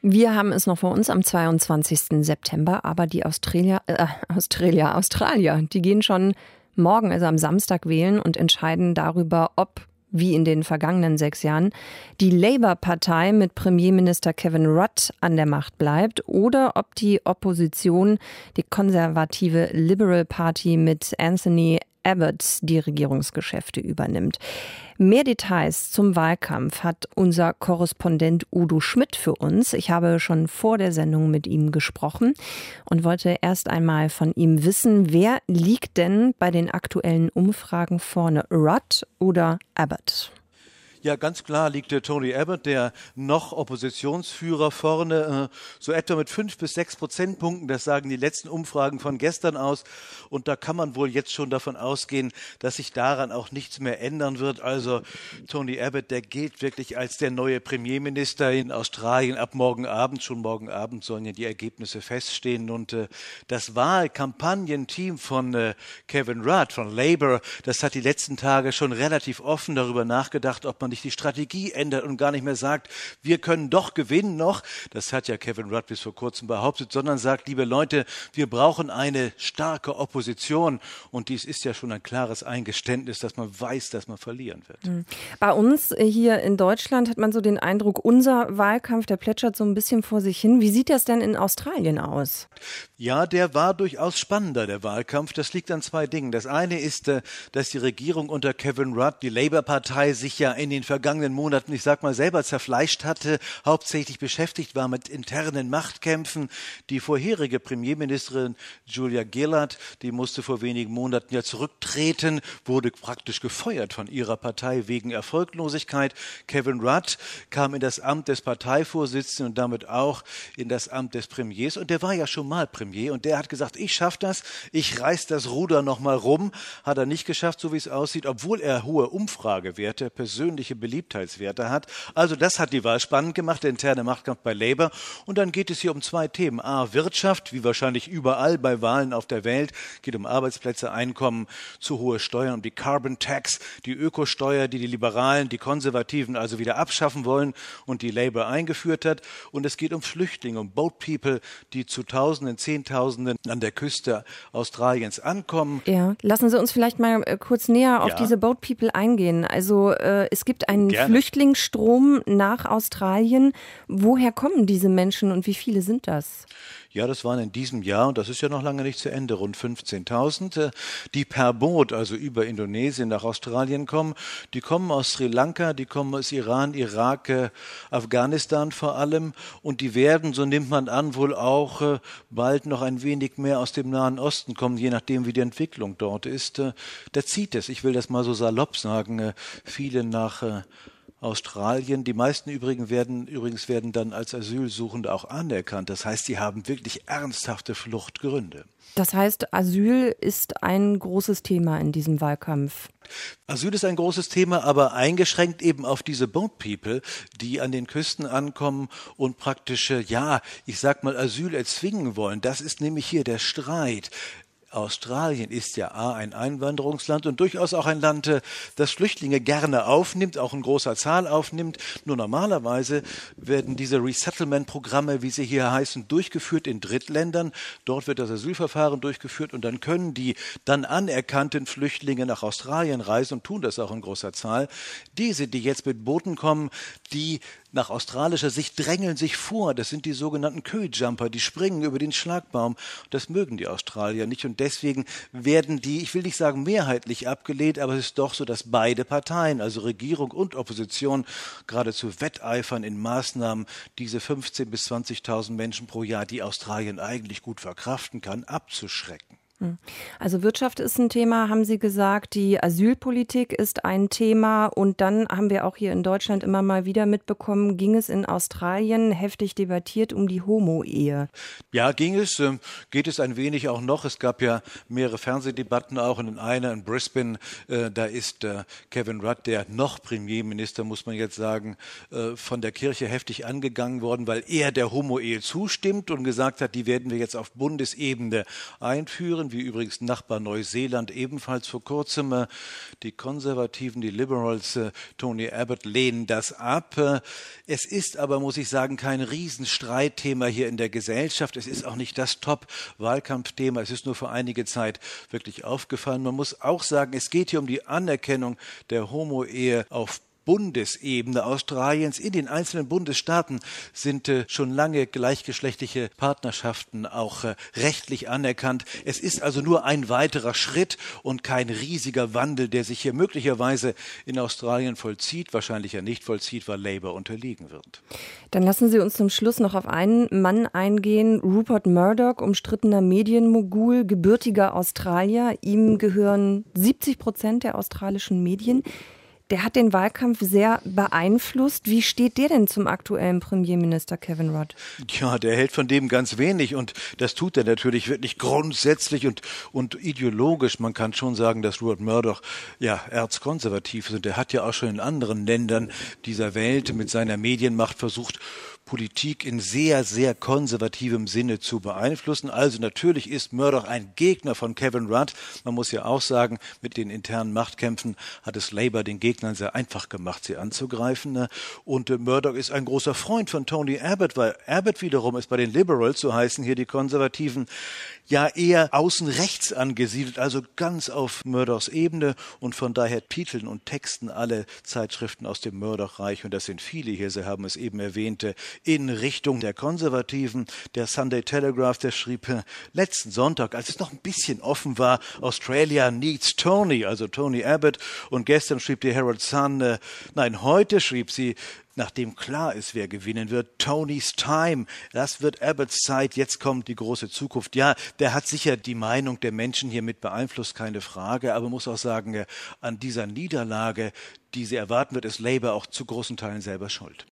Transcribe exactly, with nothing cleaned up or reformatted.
Wir haben es noch vor uns am zweiundzwanzigsten September, aber die Australier, äh, Australier, Australier, die gehen schon morgen, also am Samstag, wählen und entscheiden darüber, ob, wie in den vergangenen sechs Jahren, die Labour-Partei mit Premierminister Kevin Rudd an der Macht bleibt oder ob die Opposition, die konservative Liberal Party mit Anthony Abbott, die Regierungsgeschäfte übernimmt. Mehr Details zum Wahlkampf hat unser Korrespondent Udo Schmidt für uns. Ich habe schon vor der Sendung mit ihm gesprochen und wollte erst einmal von ihm wissen, wer liegt denn bei den aktuellen Umfragen vorne, Rudd oder Abbott? Ja, ganz klar liegt der Tony Abbott, der noch Oppositionsführer, vorne, äh, so etwa mit fünf bis sechs Prozentpunkten. Das sagen die letzten Umfragen von gestern aus. Und da kann man wohl jetzt schon davon ausgehen, dass sich daran auch nichts mehr ändern wird. Also Tony Abbott, der gilt wirklich als der neue Premierminister in Australien. Ab morgen Abend, schon morgen Abend sollen ja die Ergebnisse feststehen. Und äh, das Wahlkampagnenteam von äh, Kevin Rudd, von Labour, das hat die letzten Tage schon relativ offen darüber nachgedacht, ob man die Strategie ändert und gar nicht mehr sagt, wir können doch gewinnen noch, das hat ja Kevin Rudd bis vor kurzem behauptet, sondern sagt, liebe Leute, wir brauchen eine starke Opposition und dies ist ja schon ein klares Eingeständnis, dass man weiß, dass man verlieren wird. Bei uns hier in Deutschland hat man so den Eindruck, unser Wahlkampf, der plätschert so ein bisschen vor sich hin. Wie sieht das denn in Australien aus? Ja, der war durchaus spannender, der Wahlkampf. Das liegt an zwei Dingen. Das eine ist, dass die Regierung unter Kevin Rudd, die Labour-Partei, sich ja in den vergangenen Monaten, ich sag mal, selber zerfleischt hatte, hauptsächlich beschäftigt war mit internen Machtkämpfen. Die vorherige Premierministerin Julia Gillard, die musste vor wenigen Monaten ja zurücktreten, wurde praktisch gefeuert von ihrer Partei wegen Erfolglosigkeit. Kevin Rudd kam in das Amt des Parteivorsitzenden und damit auch in das Amt des Premiers. Und der war ja schon mal Premier und der hat gesagt, ich schaffe das, ich reiß das Ruder noch mal rum. Hat er nicht geschafft, so wie es aussieht, obwohl er hohe Umfragewerte, persönliche Beliebtheitswerte hat. Also das hat die Wahl spannend gemacht, der interne Machtkampf bei Labour. Und dann geht es hier um zwei Themen. A, Wirtschaft, wie wahrscheinlich überall bei Wahlen auf der Welt, geht um Arbeitsplätze, Einkommen, zu hohe Steuern, um die Carbon Tax, die Ökosteuer, die die Liberalen, die Konservativen also wieder abschaffen wollen und die Labour eingeführt hat. Und es geht um Flüchtlinge, um Boat People, die zu Tausenden, Zehntausenden an der Küste Australiens ankommen. Ja, lassen Sie uns vielleicht mal kurz näher auf ja. diese Boat People eingehen. Also äh, es gibt einen Gerne. Flüchtlingsstrom nach Australien. Woher kommen diese Menschen und wie viele sind das? Ja, das waren in diesem Jahr, und das ist ja noch lange nicht zu Ende, rund fünfzehntausend, die per Boot, also über Indonesien nach Australien kommen. Die kommen aus Sri Lanka, die kommen aus Iran, Irak, Afghanistan vor allem. Und die werden, so nimmt man an, wohl auch bald noch ein wenig mehr aus dem Nahen Osten kommen, je nachdem, wie die Entwicklung dort ist. Da zieht es, ich will das mal so salopp sagen, viele nach Australien. Die meisten übrigens werden, übrigens werden dann als Asylsuchende auch anerkannt. Das heißt, sie haben wirklich ernsthafte Fluchtgründe. Das heißt, Asyl ist ein großes Thema in diesem Wahlkampf. Asyl ist ein großes Thema, aber eingeschränkt eben auf diese Boat People, die an den Küsten ankommen und praktisch, ja, ich sag mal, Asyl erzwingen wollen. Das ist nämlich hier der Streit. Australien ist ja A, ein Einwanderungsland und durchaus auch ein Land, das Flüchtlinge gerne aufnimmt, auch in großer Zahl aufnimmt. Nur normalerweise werden diese Resettlement-Programme, wie sie hier heißen, durchgeführt in Drittländern. Dort wird das Asylverfahren durchgeführt und dann können die dann anerkannten Flüchtlinge nach Australien reisen und tun das auch in großer Zahl. Diese, die jetzt mit Booten kommen, die nach australischer Sicht drängeln sich vor. Das sind die sogenannten Köjumper, die springen über den Schlagbaum. Das mögen die Australier nicht und deswegen werden die, ich will nicht sagen mehrheitlich abgelehnt, aber es ist doch so, dass beide Parteien, also Regierung und Opposition, geradezu wetteifern in Maßnahmen, diese fünfzehntausend bis zwanzigtausend Menschen pro Jahr, die Australien eigentlich gut verkraften kann, abzuschrecken. Also Wirtschaft ist ein Thema, haben Sie gesagt, die Asylpolitik ist ein Thema und dann haben wir auch hier in Deutschland immer mal wieder mitbekommen, ging es in Australien heftig debattiert um die Homo-Ehe. Ja, ging es, äh, geht es ein wenig auch noch. Es gab ja mehrere Fernsehdebatten auch und in einer in Brisbane, äh, da ist äh, Kevin Rudd, der noch Premierminister, muss man jetzt sagen, äh, von der Kirche heftig angegangen worden, weil er der Homo-Ehe zustimmt und gesagt hat, die werden wir jetzt auf Bundesebene einführen. wie übrigens Nachbar Neuseeland ebenfalls vor kurzem. Die Konservativen, die Liberals, Tony Abbott lehnen das ab. Es ist aber, muss ich sagen, kein Riesenstreitthema hier in der Gesellschaft. Es ist auch nicht das Top-Wahlkampfthema. Es ist nur für einige Zeit wirklich aufgefallen. Man muss auch sagen, es geht hier um die Anerkennung der Homo-Ehe auf Bundesebene Australiens. In den einzelnen Bundesstaaten sind äh, schon lange gleichgeschlechtliche Partnerschaften auch äh, rechtlich anerkannt. Es ist also nur ein weiterer Schritt und kein riesiger Wandel, der sich hier möglicherweise in Australien vollzieht, wahrscheinlich ja nicht vollzieht, weil Labour unterliegen wird. Dann lassen Sie uns zum Schluss noch auf einen Mann eingehen. Rupert Murdoch, umstrittener Medienmogul, gebürtiger Australier. Ihm gehören siebzig Prozent der australischen Medien. Der hat den Wahlkampf sehr beeinflusst. Wie steht der denn zum aktuellen Premierminister Kevin Rudd? Ja, der hält von dem ganz wenig und das tut er natürlich wirklich grundsätzlich und, und ideologisch. Man kann schon sagen, dass Rupert Murdoch ja erzkonservativ ist und er hat ja auch schon in anderen Ländern dieser Welt mit seiner Medienmacht versucht, Politik in sehr, sehr konservativem Sinne zu beeinflussen. Also natürlich ist Murdoch ein Gegner von Kevin Rudd. Man muss ja auch sagen, mit den internen Machtkämpfen hat es Labour den Gegnern sehr einfach gemacht, sie anzugreifen. Und Murdoch ist ein großer Freund von Tony Abbott, weil Abbott wiederum ist bei den Liberals, so heißen hier die Konservativen, ja eher außen rechts angesiedelt, also ganz auf Murdochs Ebene und von daher titeln und texten alle Zeitschriften aus dem Murdoch-Reich, und das sind viele hier, Sie haben es eben erwähnt, in Richtung der Konservativen. Der Sunday Telegraph, der schrieb letzten Sonntag, als es noch ein bisschen offen war, Australia needs Tony, also Tony Abbott, und gestern schrieb die Herald Sun, äh, nein, heute schrieb sie, nachdem klar ist, wer gewinnen wird, Tony's Time. Das wird Abbotts Zeit. Jetzt kommt die große Zukunft. Ja, der hat sicher die Meinung der Menschen hier mit beeinflusst, keine Frage. Aber man muss auch sagen, an dieser Niederlage, die sie erwarten wird, ist Labour auch zu großen Teilen selber schuld.